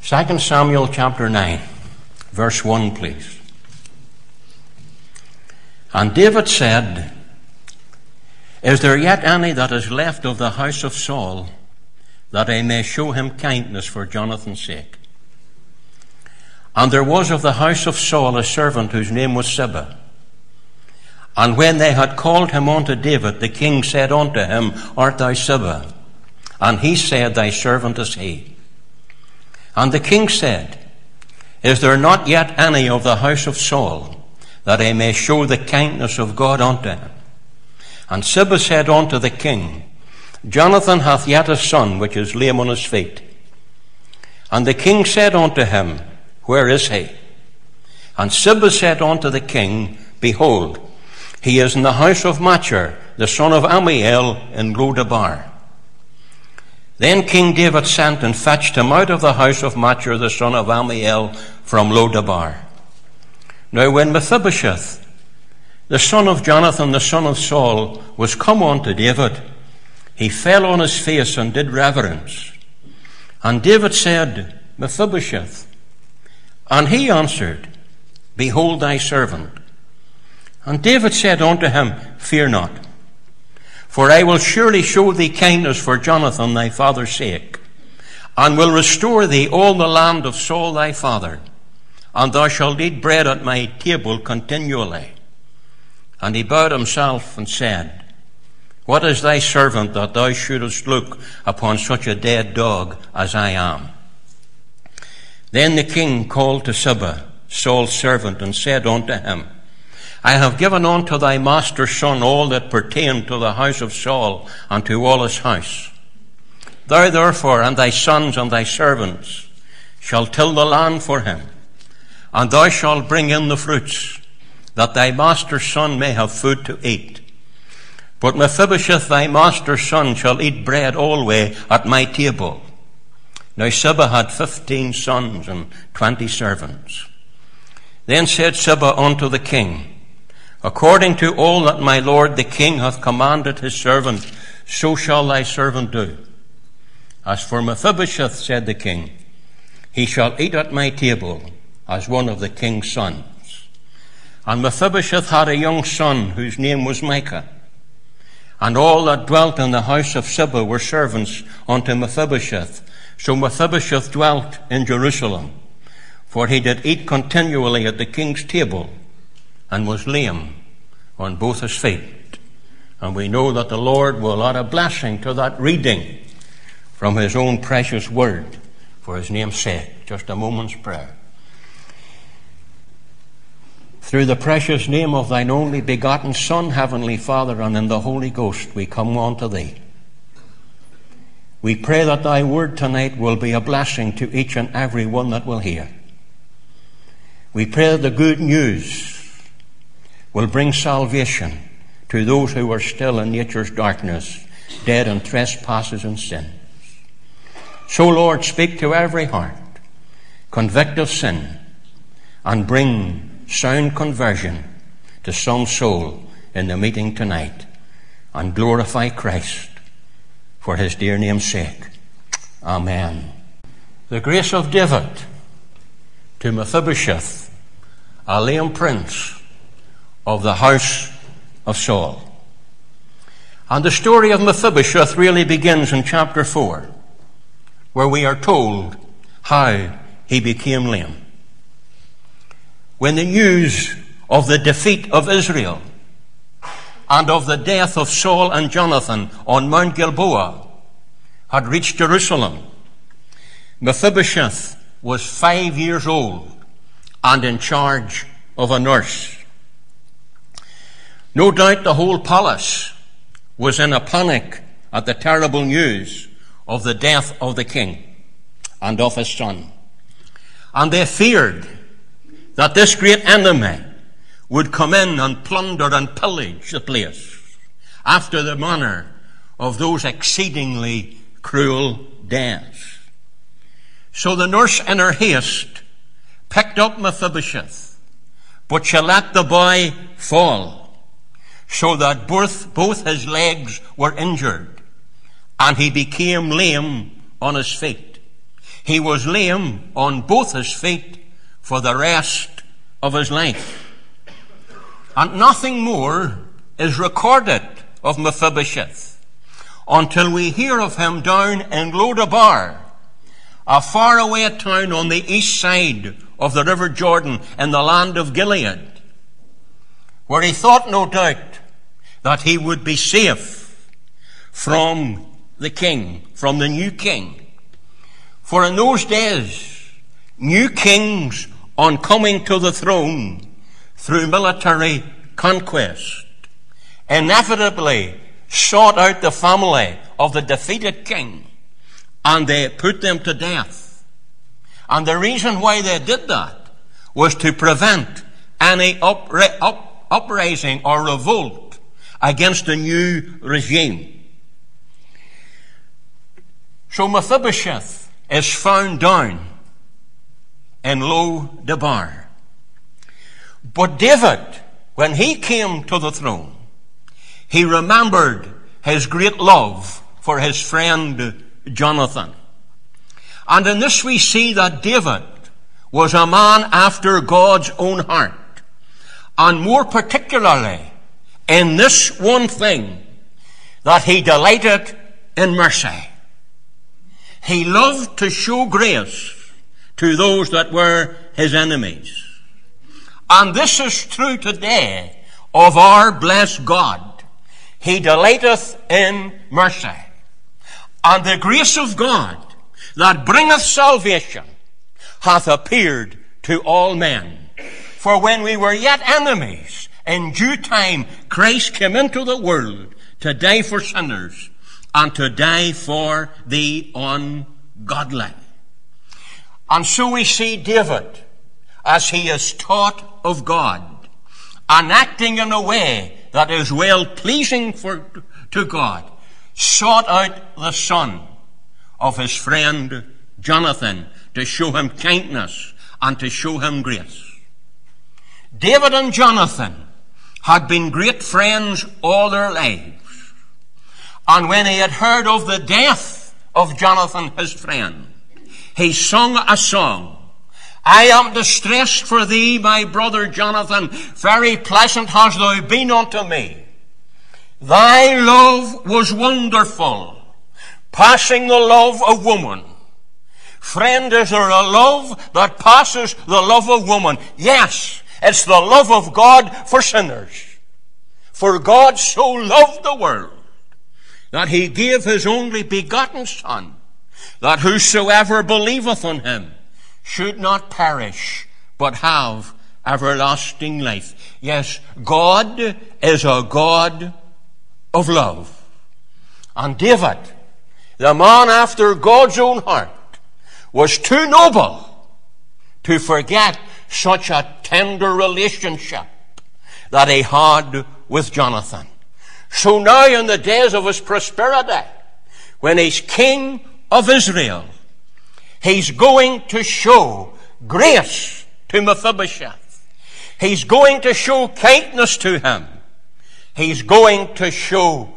2 Samuel chapter 9, verse 1, please. And David said, Is there yet any that is left of the house of Saul, that I may show him kindness for Jonathan's sake? And there was of the house of Saul a servant whose name was Ziba. And when they had called him unto David, the king said unto him, Art thou Ziba? And he said, Thy servant is he. And the king said, Is there not yet any of the house of Saul, that I may show the kindness of God unto him? And Ziba said unto the king, Jonathan hath yet a son, which is lame on his feet. And the king said unto him, Where is he? And Ziba said unto the king, Behold, he is in the house of Machir, the son of Ammiel, in Lodabar. Then King David sent and fetched him out of the house of Machir, the son of Ammiel, from Lodabar. Now when Mephibosheth, the son of Jonathan, the son of Saul, was come unto David, he fell on his face and did reverence. And David said, Mephibosheth. And he answered, Behold thy servant. And David said unto him, Fear not, for I will surely show thee kindness for Jonathan thy father's sake, and will restore thee all the land of Saul thy father, and thou shalt eat bread at my table continually. And he bowed himself and said, What is thy servant that thou shouldest look upon such a dead dog as I am? Then the king called to Ziba, Saul's servant, and said unto him, I have given unto thy master's son all that pertained to the house of Saul and to all his house. Thou therefore and thy sons and thy servants shall till the land for him, and thou shalt bring in the fruits, that thy master's son may have food to eat. But Mephibosheth thy master's son shall eat bread always at my table. Now Ziba had 15 sons and 20 servants. Then said Ziba unto the king, According to all that my lord the king hath commanded his servant, so shall thy servant do. As for Mephibosheth, said the king, he shall eat at my table as one of the king's sons. And Mephibosheth had a young son whose name was Micah. And all that dwelt in the house of Ziba were servants unto Mephibosheth. So Mephibosheth dwelt in Jerusalem, for he did eat continually at the king's table, and was lame on both his feet. And we know that the Lord will add a blessing to that reading from his own precious word for his name's sake. Just a moment's prayer. Through the precious name of thine only begotten Son, Heavenly Father, and in the Holy Ghost, we come unto thee. We pray that thy word tonight will be a blessing to each and every one that will hear. We pray that the good news will bring salvation to those who are still in nature's darkness, dead in trespasses and sins. So, Lord, speak to every heart, convict of sin, and bring sound conversion to some soul in the meeting tonight, and glorify Christ for his dear name's sake. Amen. The grace of David to Mephibosheth, a lame prince of the house of Saul. And the story of Mephibosheth really begins in chapter 4, where we are told how he became lame. When the news of the defeat of Israel and of the death of Saul and Jonathan on Mount Gilboa had reached Jerusalem, Mephibosheth was 5 years old and in charge of a nurse. No doubt the whole palace was in a panic at the terrible news of the death of the king and of his son. And they feared that this great enemy would come in and plunder and pillage the place after the manner of those exceedingly cruel days. So the nurse in her haste picked up Mephibosheth, but she let the boy fall, so that both his legs were injured, and he became lame on his feet. he was lame on both his feet for the rest of his life. And nothing more is recorded of Mephibosheth until we hear of him down in Lodabar, a faraway town on the east side of the River Jordan in the land of Gilead, where he thought, no doubt, that he would be safe from the king, from the new king. For in those days, new kings, on coming to the throne through military conquest, inevitably sought out the family of the defeated king, and they put them to death. And the reason why they did that was to prevent any uprising or revolt against the new regime. So Mephibosheth is found down in Lodabar. But David, when he came to the throne, he remembered his great love for his friend Jonathan. And in this we see that David was a man after God's own heart. And more particularly in this one thing, that he delighted in mercy. He loved to show grace to those that were his enemies. And this is true today of our blessed God. He delighteth in mercy. And the grace of God that bringeth salvation hath appeared to all men. For when we were yet enemies, in due time Christ came into the world to die for sinners and to die for the ungodly. And so we see David, as he is taught of God, and acting in a way that is well pleasing to God, sought out the son of his friend Jonathan to show him kindness and to show him grace. David and Jonathan had been great friends all their lives. And when he had heard of the death of Jonathan, his friend, he sung a song. I am distressed for thee, my brother Jonathan. Very pleasant hast thou been unto me. Thy love was wonderful, passing the love of woman. Friend, is there a love that passes the love of woman? Yes, it's the love of God for sinners. For God so loved the world that he gave his only begotten Son, that whosoever believeth on him should not perish, but have everlasting life. Yes, God is a God of love. And David, the man after God's own heart, was too noble to forget such a tender relationship that he had with Jonathan. So now in the days of his prosperity, when he's king of Israel, he's going to show grace to Mephibosheth. He's going to show kindness to him. He's going to show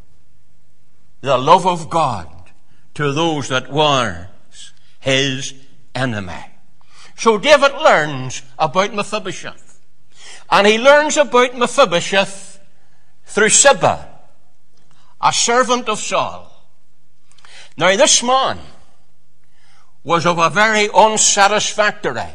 the love of God to those that were his enemy. So David learns about Mephibosheth. And he learns about Mephibosheth through Ziba, a servant of Saul. Now this man was of a very unsatisfactory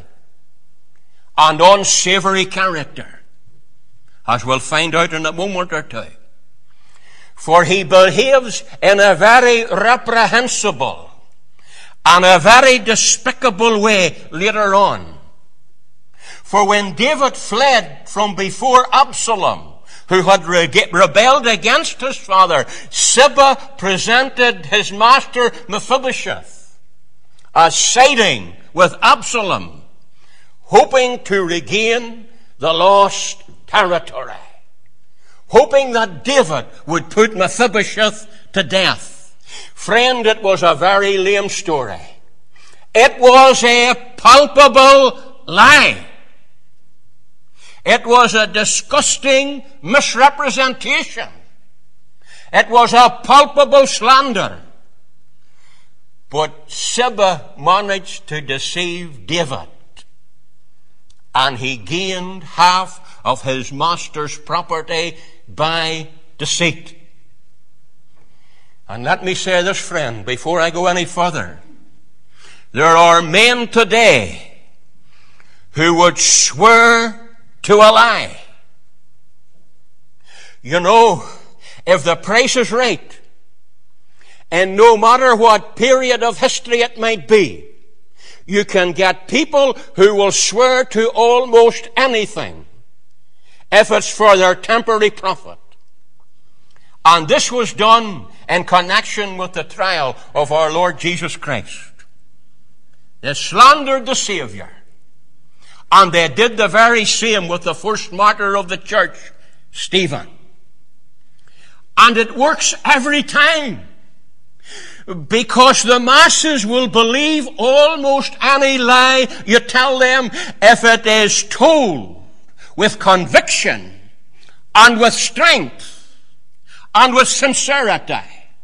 and unsavory character, as we'll find out in a moment or two. For he behaves in a very reprehensible and a very despicable way later on. For when David fled from before Absalom, who had rebelled against his father, Ziba presented his master Mephibosheth as siding with Absalom, hoping to regain the lost territory, hoping that David would put Mephibosheth to death. Friend, it was a very lame story. It was a palpable lie. It was a disgusting misrepresentation. It was a palpable slander. But Ziba managed to deceive David, and he gained half of his master's property by deceit. And let me say this, friend, before I go any further. There are men today who would swear to a lie. You know, if the price is right, and no matter what period of history it might be, you can get people who will swear to almost anything if it's for their temporary profit. And this was done in connection with the trial of our Lord Jesus Christ. They slandered the Savior. And they did the very same with the first martyr of the church, Stephen. And it works every time. Because the masses will believe almost any lie you tell them if it is told with conviction and with strength and with sincerity.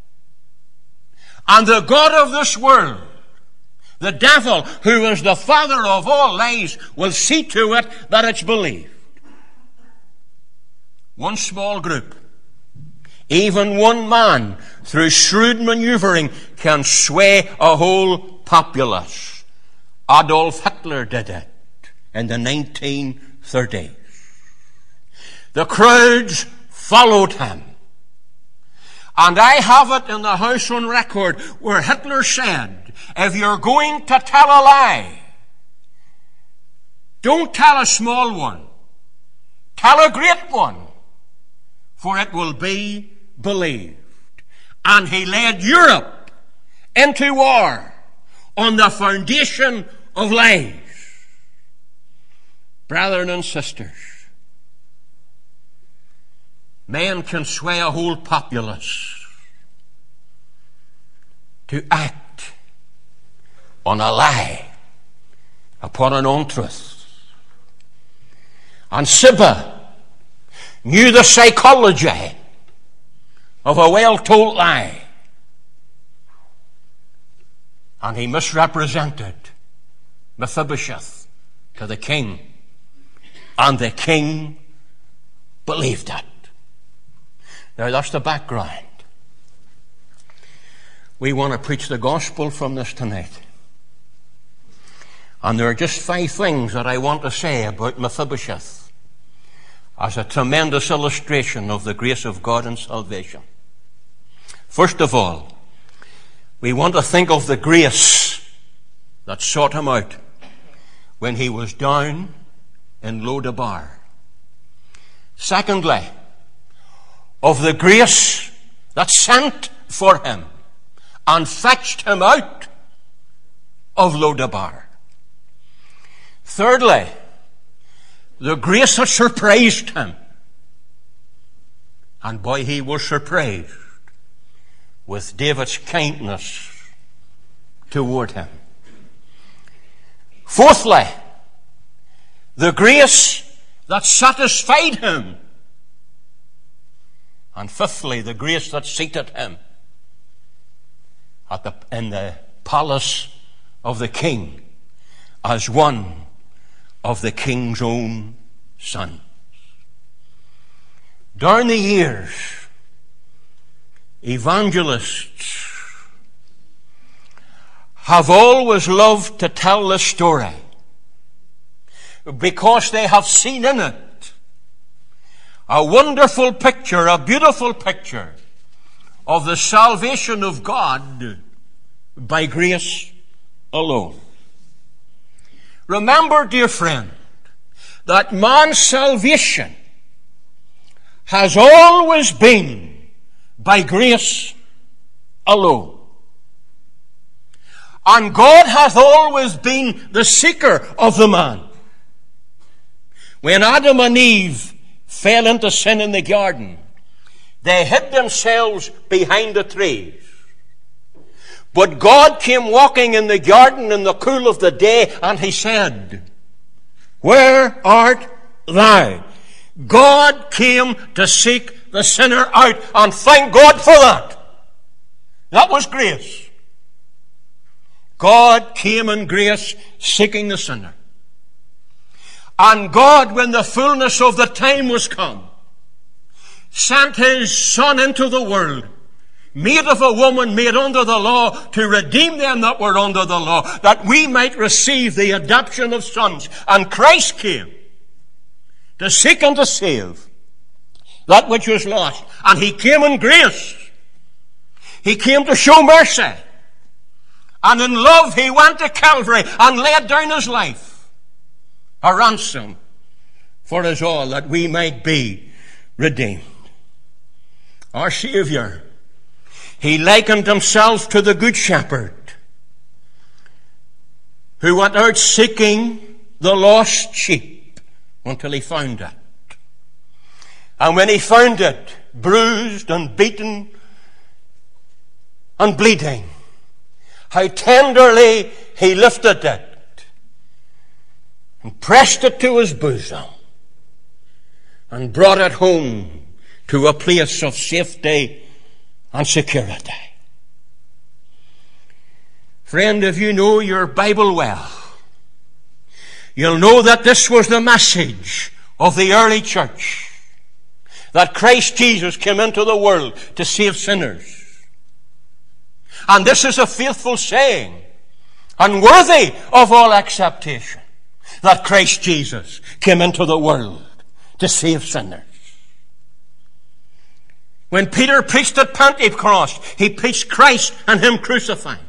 And the God of this world, the devil, who is the father of all lies, will see to it that it's believed. One small group, even one man, through shrewd maneuvering, can sway a whole populace. Adolf Hitler did it in the 1930s. The crowds followed him. And I have it in the house on record where Hitler said, if you're going to tell a lie, don't tell a small one. Tell a great one, for it will be believed. And he led Europe into war on the foundation of lies. Brethren and sisters, men can sway a whole populace to act on a lie upon an untruth. And Ziba knew the psychology of a well-told lie. And he misrepresented Mephibosheth to the king. And the king believed it. Now that's the background. We want to preach the gospel from this tonight. And there are just 5 things that I want to say about Mephibosheth as a tremendous illustration of the grace of God in salvation. First of all, we want to think of the grace that sought him out when he was down in Lodabar. Secondly, of the grace that sent for him and fetched him out of Lodabar. Thirdly, the grace that surprised him. And boy, he was surprised with David's kindness toward him. Fourthly, the grace that satisfied him. And fifthly, the grace that seated him in the palace of the king as one of the king's own sons. Down the years, evangelists have always loved to tell this story because they have seen in it a wonderful picture, a beautiful picture of the salvation of God by grace alone. Remember, dear friend, that man's salvation has always been by grace alone. And God hath always been the seeker of the man. When Adam and Eve fell into sin in the garden, they hid themselves behind the trees. But God came walking in the garden in the cool of the day, and he said, "Where art thou?" God came to seek the sinner out, and thank God for that. That was grace. God came in grace seeking the sinner. And God, when the fullness of the time was come, sent his Son into the world, made of a woman, made under the law, to redeem them that were under the law, that we might receive the adoption of sons. And Christ came to seek and to save that which was lost. And he came in grace. He came to show mercy. And in love he went to Calvary and laid down his life, a ransom for us all, that we might be redeemed. Our Saviour, he likened himself to the Good Shepherd, who went out seeking the lost sheep until he found it. And when he found it, bruised and beaten and bleeding, how tenderly he lifted it and pressed it to his bosom and brought it home to a place of safety and security. Friend, if you know your Bible well, you'll know that this was the message of the early church, that Christ Jesus came into the world to save sinners. And this is a faithful saying, and worthy of all acceptation, that Christ Jesus came into the world to save sinners. When Peter preached at Pentecost, he preached Christ and him crucified.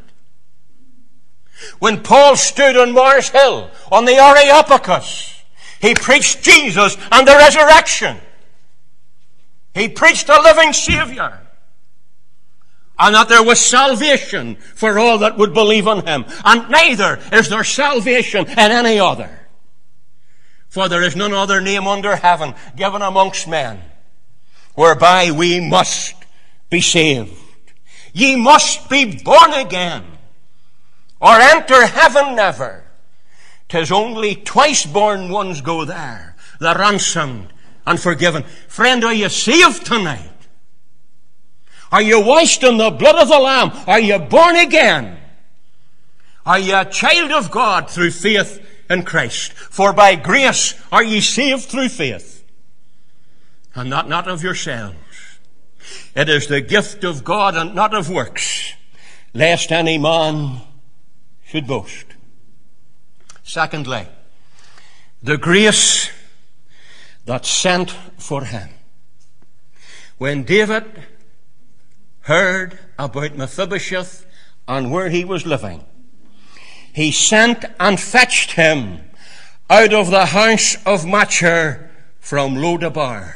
When Paul stood on Mars Hill on the Areopagus, he preached Jesus and the resurrection. He preached a living Saviour, and that there was salvation for all that would believe on him. And neither is there salvation in any other. For there is none other name under heaven given amongst men whereby we must be saved. Ye must be born again, or enter heaven never. 'Tis only twice born ones go there, the ransomed and forgiven. Friend, are you saved tonight? Are you washed in the blood of the Lamb? Are you born again? Are you a child of God through faith in Christ? For by grace are ye saved through faith, and not of yourselves. It is the gift of God, and not of works, lest any man should boast. Secondly, the grace that sent for him. When David heard about Mephibosheth and where he was living, he sent and fetched him out of the house of Machir from Lodabar.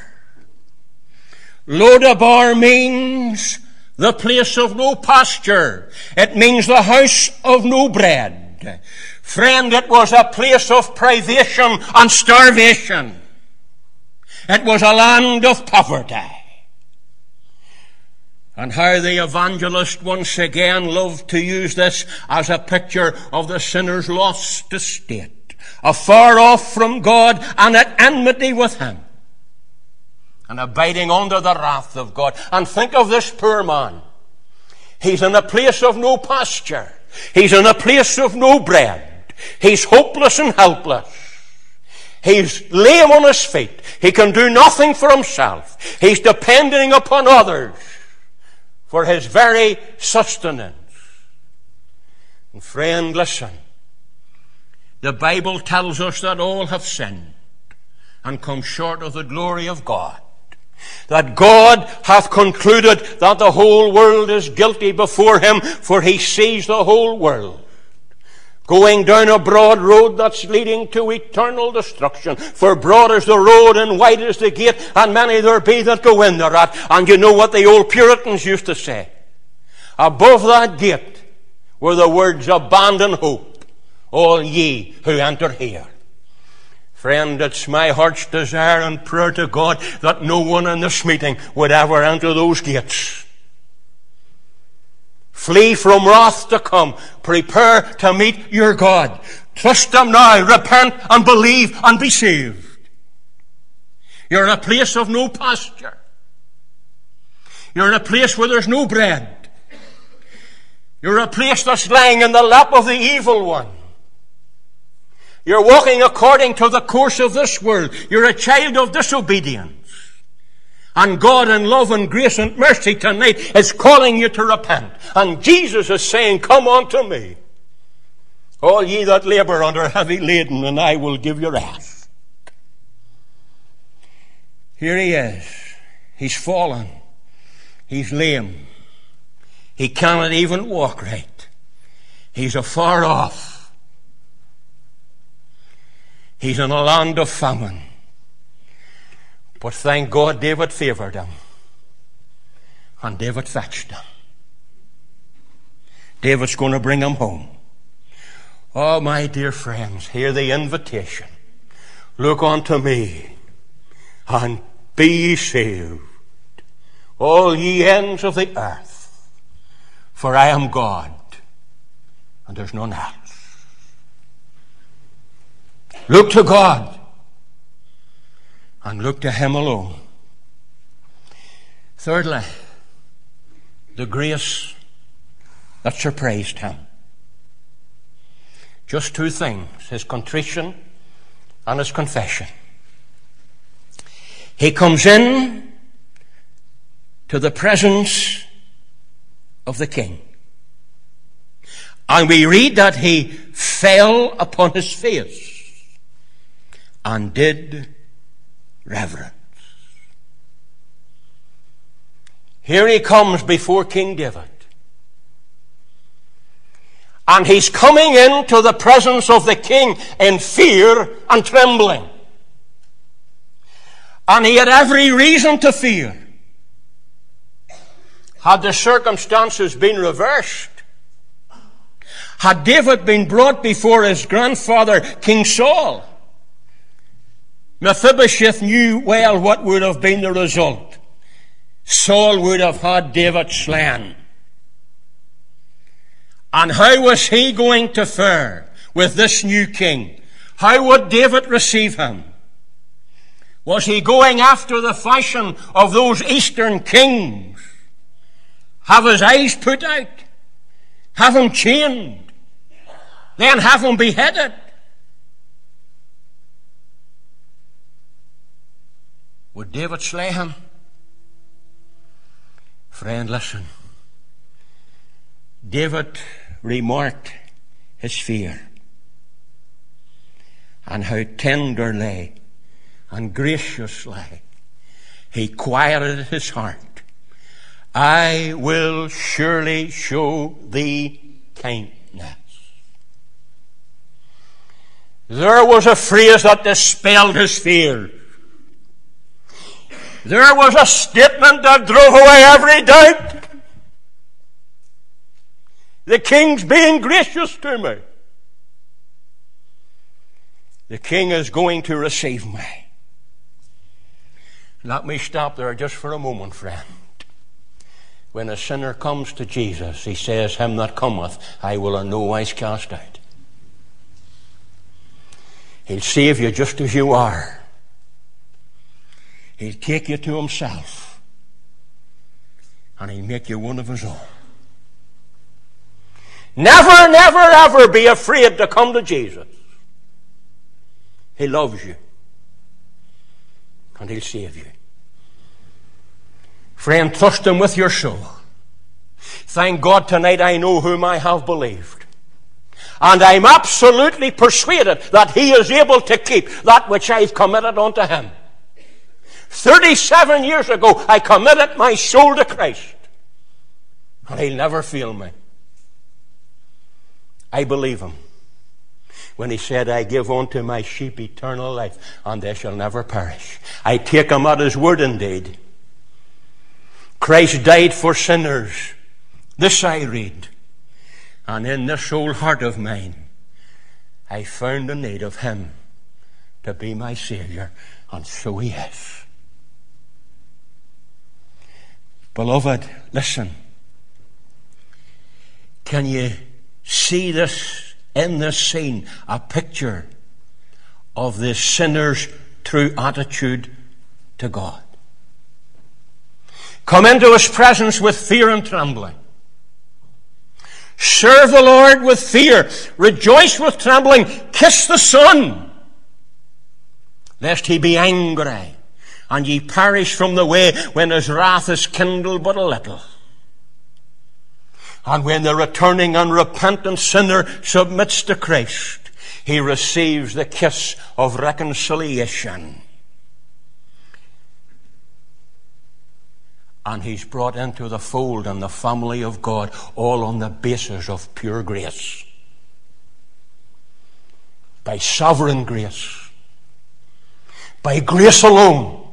Lodabar means the place of no pasture. It means the house of no bread. Friend, it was a place of privation and starvation. It was a land of poverty. And how the evangelist once again loved to use this as a picture of the sinner's lost estate, afar off from God and at enmity with him, and abiding under the wrath of God. And think of this poor man. He's in a place of no pasture. He's in a place of no bread. He's hopeless and helpless. He's lame on his feet. He can do nothing for himself. He's depending upon others for his very sustenance. And friend, listen. The Bible tells us that all have sinned and come short of the glory of God. That God hath concluded that the whole world is guilty before him, for he sees the whole world going down a broad road that's leading to eternal destruction. For broad is the road and wide is the gate, and many there be that go in thereat. And you know what the old Puritans used to say? Above that gate were the words, abandon hope, all ye who enter here. Friend, it's my heart's desire and prayer to God that no one in this meeting would ever enter those gates. Flee from wrath to come. Prepare to meet your God. Trust him now. Repent and believe and be saved. You're in a place of no pasture. You're in a place where there's no bread. You're a place that's lying in the lap of the evil one. You're walking according to the course of this world. You're a child of disobedience. And God in love and grace and mercy tonight is calling you to repent. And Jesus is saying, come unto me, all ye that labor under heavy laden, and I will give you rest. Here he is. He's fallen. He's lame. He cannot even walk right. He's afar off. He's in a land of famine. But thank God David favored him. And David fetched him. David's going to bring him home. Oh, my dear friends, hear the invitation. Look unto me and be ye saved, all ye ends of the earth. For I am God, and there's none else. Look to God. And look to him alone. Thirdly, the grace that surprised him. Just two things, his contrition and his confession. He comes in to the presence of the king. And we read that he fell upon his face and did reverence. Here he comes before King David. And he's coming into the presence of the king in fear and trembling. And he had every reason to fear. Had the circumstances been reversed, had David been brought before his grandfather, King Saul, Mephibosheth knew well what would have been the result. Saul would have had David slain. And how was he going to fare with this new king? How would David receive him? Was he going after the fashion of those eastern kings? Have his eyes put out? Have him chained? Then have him beheaded? Would David slay him? Friend, listen. David remarked his fear and how tenderly and graciously he quieted his heart. I will surely show thee kindness. There was a phrase that dispelled his fear. There was a statement that drove away every doubt. The king's being gracious to me. The king is going to receive me. Let me stop there just for a moment, friend. When a sinner comes to Jesus, he says, him that cometh, I will in no wise cast out. He'll save you just as you are. He'll take you to himself. And he'll make you one of his own. Never, never, ever be afraid to come to Jesus. He loves you. And he'll save you. Friend, trust him with your soul. Thank God tonight I know whom I have believed. And I'm absolutely persuaded that he is able to keep that which I've committed unto him. 37 years ago, I committed my soul to Christ. And he'll never fail me. I believe him when he said, I give unto my sheep eternal life, and they shall never perish. I take him at his word indeed. Christ died for sinners. This I read. And in this old heart of mine, I found the need of him to be my Savior. And so he is. Beloved, listen. Can you see this in this scene, a picture of the sinner's true attitude to God? Come into his presence with fear and trembling. Serve the Lord with fear. Rejoice with trembling. Kiss the Son, lest he be angry, and ye perish from the way, when his wrath is kindled but a little. And when the returning and repentant sinner submits to Christ, he receives the kiss of reconciliation. And he's brought into the fold and the family of God, all on the basis of pure grace. By sovereign grace. By grace alone.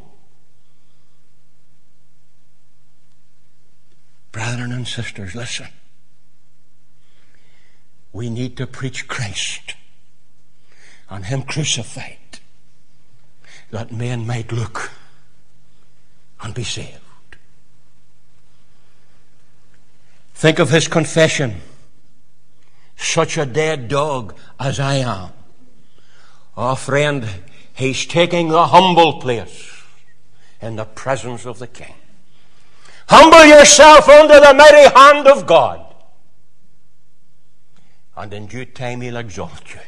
Brethren and sisters, listen. We need to preach Christ and him crucified, that men might look and be saved. Think of his confession. Such a dead dog as I am. Oh, friend, he's taking the humble place in the presence of the King. Humble yourself under the mighty hand of God, and in due time he'll exalt you.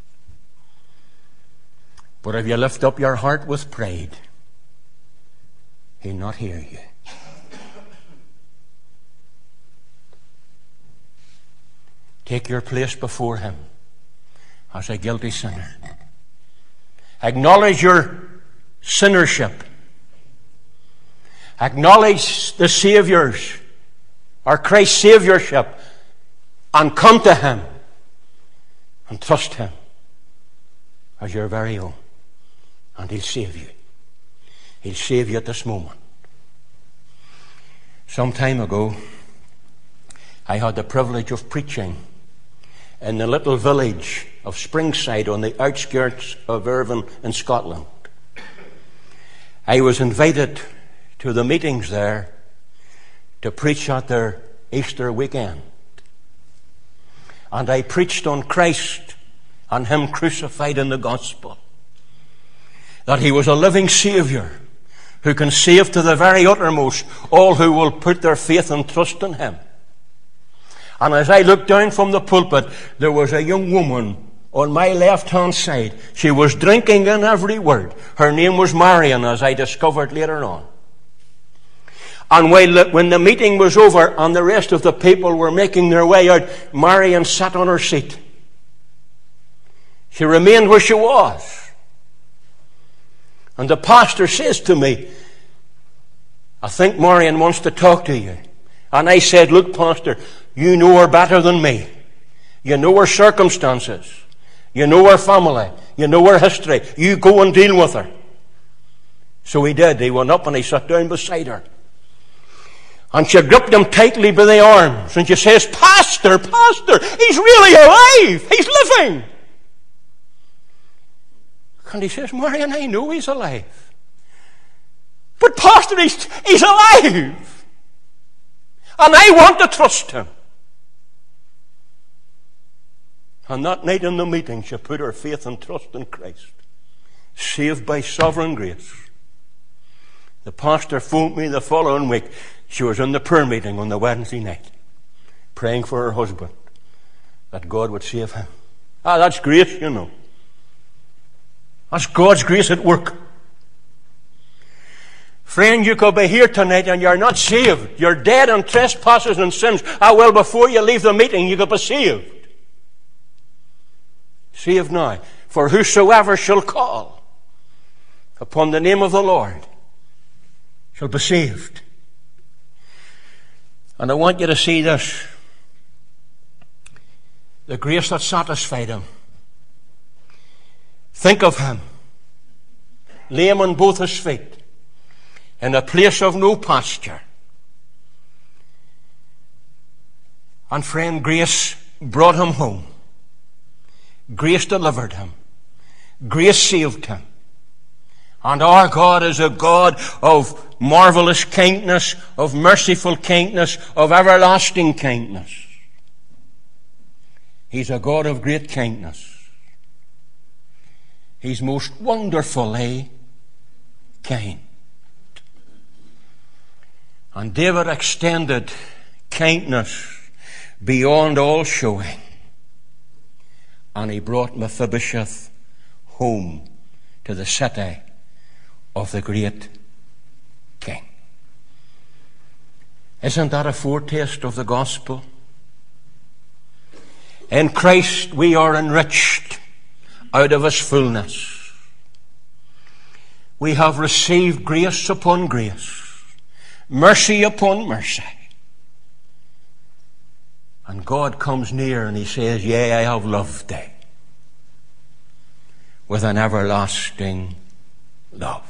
But if you lift up your heart with pride, he'll not hear you. Take your place before him as a guilty sinner. Acknowledge your sinnership. Acknowledge the Saviour's, or Christ's Saviourship, and come to him and trust him as your very own. And he'll save you. He'll save you at this moment. Some time ago, I had the privilege of preaching in the little village of Springside on the outskirts of Irvine in Scotland. I was invited to the meetings there to preach at their Easter weekend. And I preached on Christ and him crucified in the gospel. That he was a living Saviour who can save to the very uttermost all who will put their faith and trust in him. And as I looked down from the pulpit, there was a young woman on my left-hand side. She was drinking in every word. Her name was Marion, as I discovered later on. And when the meeting was over and the rest of the people were making their way out, Marion sat on her seat. She remained where she was. And the pastor says to me, I think Marion wants to talk to you. And I said, look, pastor, you know her better than me. You know her circumstances. You know her family. You know her history. You go and deal with her. So he did. He went up and he sat down beside her. And she gripped him tightly by the arms. And she says, Pastor, he's really alive. He's living. And he says, Marion, I know he's alive. But pastor, he's alive. And I want to trust him. And that night in the meeting, she put her faith and trust in Christ. Saved by sovereign grace. The pastor phoned me the following week. She was in the prayer meeting on the Wednesday night, praying for her husband, that God would save him. That's grace, you know. That's God's grace at work. Friend, you could be here tonight and you're not saved. You're dead in trespasses and sins. Well, before you leave the meeting, you could be saved. Saved now. For whosoever shall call upon the name of the Lord shall be saved. And I want you to see this. The grace that satisfied him. Think of him. Lame on both his feet. In a place of no pasture. And friend, grace brought him home. Grace delivered him. Grace saved him. And our God is a God of marvelous kindness, of merciful kindness, of everlasting kindness. He's a God of great kindness. He's most wonderfully kind. And David extended kindness, beyond all showing. And he brought Mephibosheth home to the city of the great king. Isn't that a foretaste of the gospel? In Christ we are enriched out of his fullness. We have received grace upon grace, mercy upon mercy. And God comes near and he says, yea, I have loved thee with an everlasting love.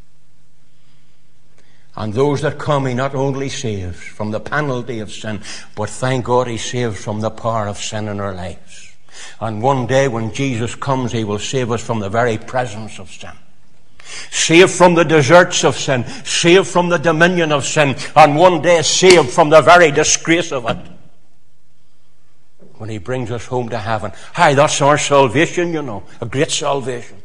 And those that come, he not only saves from the penalty of sin, but thank God he saves from the power of sin in our lives. And one day when Jesus comes, he will save us from the very presence of sin. Saved from the deserts of sin, saved from the dominion of sin, and one day saved from the very disgrace of it. When he brings us home to heaven. Hi, that's our salvation, you know, a great salvation.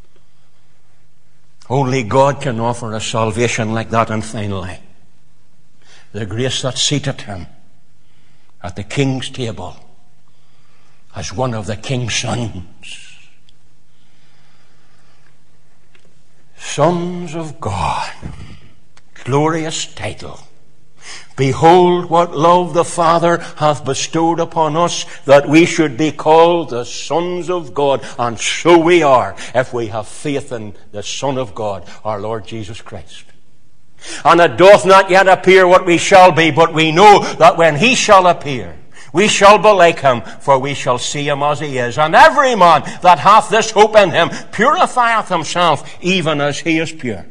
Only God can offer a salvation like that. And finally, the grace that seated him at the king's table as one of the king's sons. Sons of God. Glorious title. Behold what love the Father hath bestowed upon us, that we should be called the sons of God. And so we are, if we have faith in the Son of God, our Lord Jesus Christ. And it doth not yet appear what we shall be, but we know that when he shall appear, we shall be like him, for we shall see him as he is. And every man that hath this hope in him purifieth himself, even as he is pure.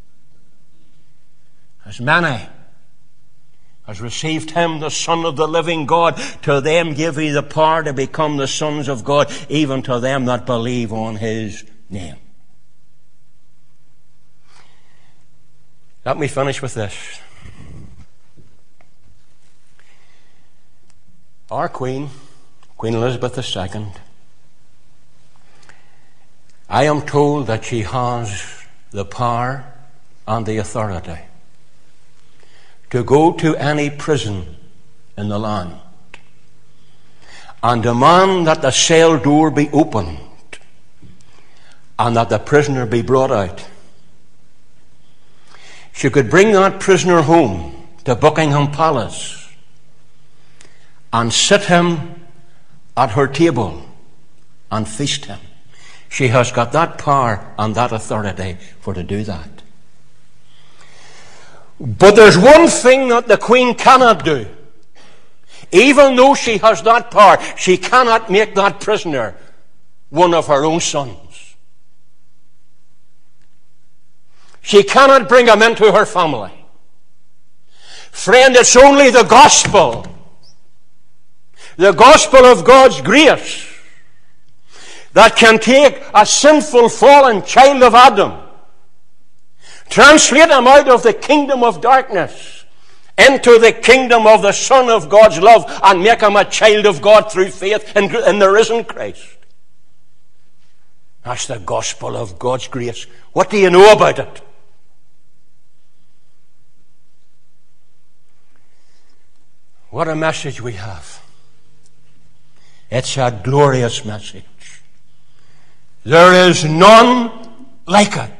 As many has received him, the Son of the living God, to them give he the power to become the sons of God, even to them that believe on his name. Let me finish with this. Our Queen, Queen Elizabeth II, I am told that she has the power and the authority to go to any prison in the land and demand that the cell door be opened and that the prisoner be brought out. She could bring that prisoner home to Buckingham Palace and sit him at her table and feast him. She has got that power and that authority for to do that. But there's one thing that the Queen cannot do. Even though she has that power, she cannot make that prisoner one of her own sons. She cannot bring him into her family. Friend, it's only the gospel of God's grace, that can take a sinful, fallen child of Adam, translate him out of the kingdom of darkness into the kingdom of the Son of God's love, and make him a child of God through faith in the risen Christ. That's the gospel of God's grace. What do you know about it? What a message we have. It's a glorious message. There is none like it.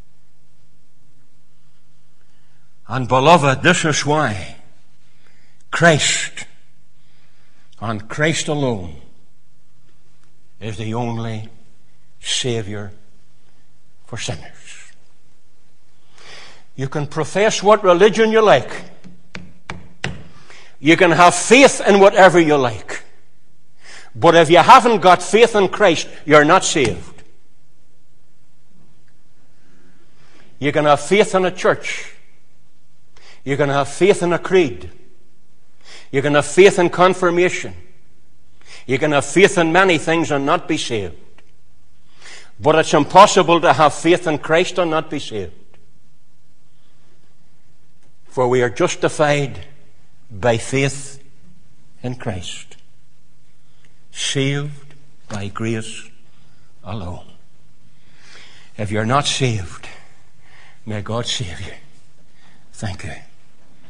And beloved, this is why Christ and Christ alone is the only Savior for sinners. You can profess what religion you like. You can have faith in whatever you like. But if you haven't got faith in Christ, you're not saved. You can have faith in a church. You can have faith in a creed. You can have faith in confirmation. You can have faith in many things and not be saved. But it's impossible to have faith in Christ and not be saved. For we are justified by faith in Christ. Saved by grace alone. If you're not saved, may God save you. Thank you.